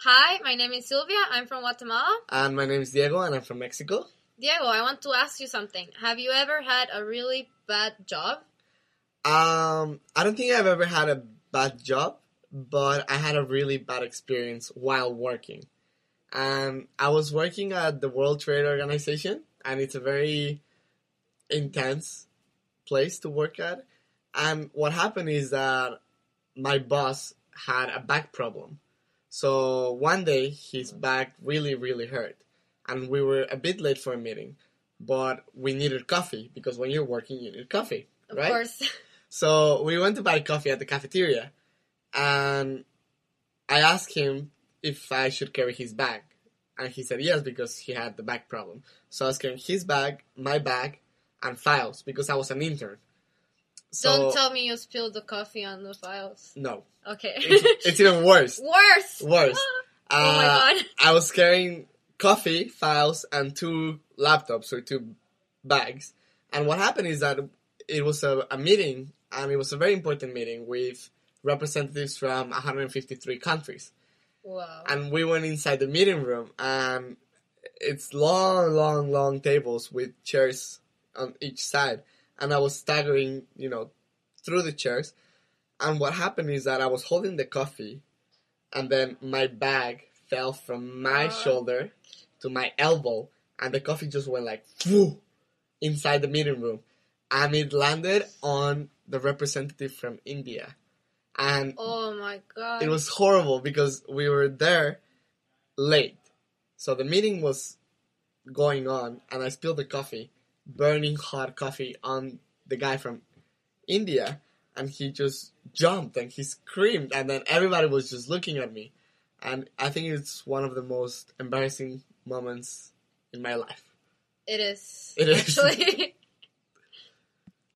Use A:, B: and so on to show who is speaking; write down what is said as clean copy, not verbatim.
A: Hi, my name is Sylvia. I'm from Guatemala.
B: And my name is Diego, and I'm from Mexico.
A: Diego, I want to ask you something. Have you ever had a really bad job?
B: I don't think I've ever had a bad job, but I had a really bad experience while working. I was working at the World Trade Organization, and it's a very intense place to work at. And what happened is that my boss had a back problem. So one day his back really, really hurt. And we were a bit late for a meeting. But we needed coffee because when you're working, you need coffee, right?
A: Of course.
B: So we went to buy coffee at the cafeteria. And I asked him if I should carry his bag. And he said yes because he had the back problem. So I was carrying his bag, my bag, and files because I was an intern. So,
A: Don't tell me you spilled the coffee on the files.
B: No.
A: Okay.
B: It's even worse.
A: Worse!
B: Worse.
A: Oh my god.
B: I was carrying coffee, files, and 2 laptops or 2 bags. And what happened is that it was a meeting, and it was a very important meeting with representatives from 153 countries.
A: Wow.
B: And we went inside the meeting room, and it's long tables with chairs on each side. And I was staggering, through the chairs. And what happened is that I was holding the coffee, and then my bag fell from my shoulder to my elbow, and the coffee just went like, whoo, inside the meeting room. And it landed on the representative from India. And
A: oh my god.
B: it was horrible because we were there late. So the meeting was going on, and I spilled the coffee, burning hot coffee on the guy from India, and he just jumped and he screamed, and then everybody was just looking at me. And I think it's one of the most embarrassing moments in my life.
A: It is.
B: It is.
A: Actually.